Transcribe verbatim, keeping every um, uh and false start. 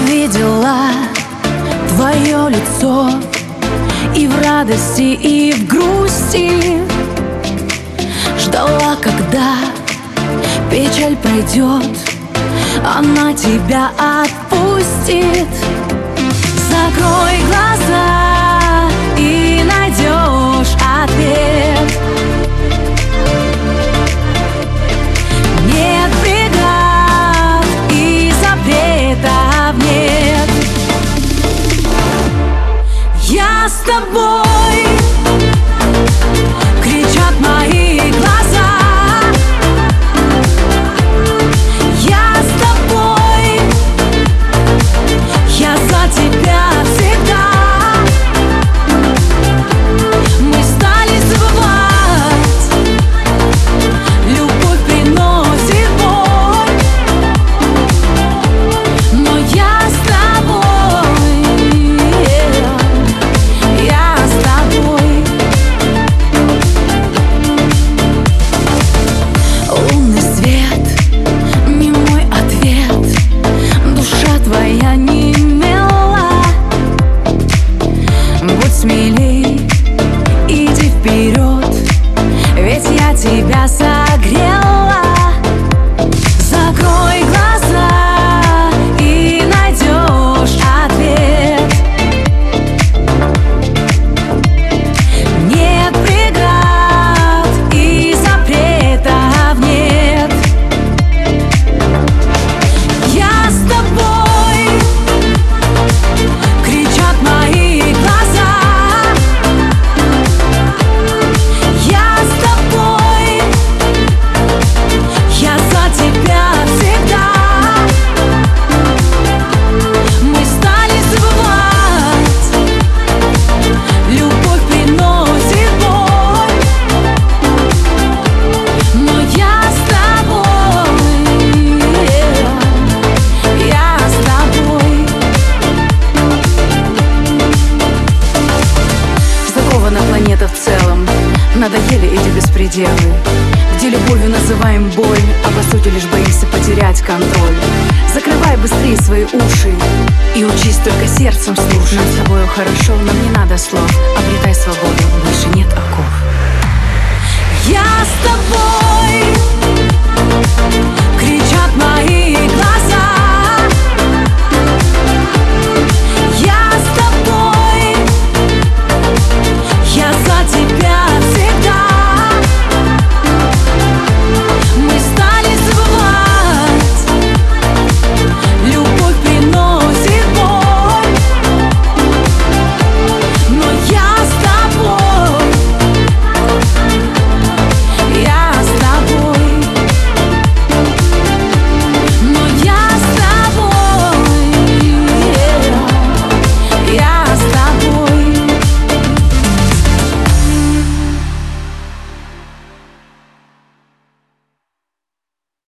видела твое лицо и в радости, и в грусти. Ждала, когда печаль пройдет, она тебя отпустит. Закрой глаза и найдешь ответ. Нет преград и запретов нет. Я с тобой, кричат мои глаза. Я с тобой, я за тебя всегда. Мы стали забывать, любовь приносит боль, но я с тобой, я с тобой. Лунный свет, не мой ответ, душа твоя не мила. Будь смелей, иди вперед, ведь я тебя согрела. Закрой глаза и найдешь ответ. Нет преград и запретов нет. Я с тобой, кричат мои глаза. Я с тобой, я за тебя всегда. Мы стали забывать, любовь приносит боль, но я с тобой, я с тобой. Закована планета в целом, надоели эти беспределы, где любовью называем боль, а по сути лишь боимся потерять контроль. Закрывай быстрее свои уши и учись только сердцем слушать. Нам с тобою хорошо, нам не надо слов, обретай свободу, больше нет оков. Я с тобой,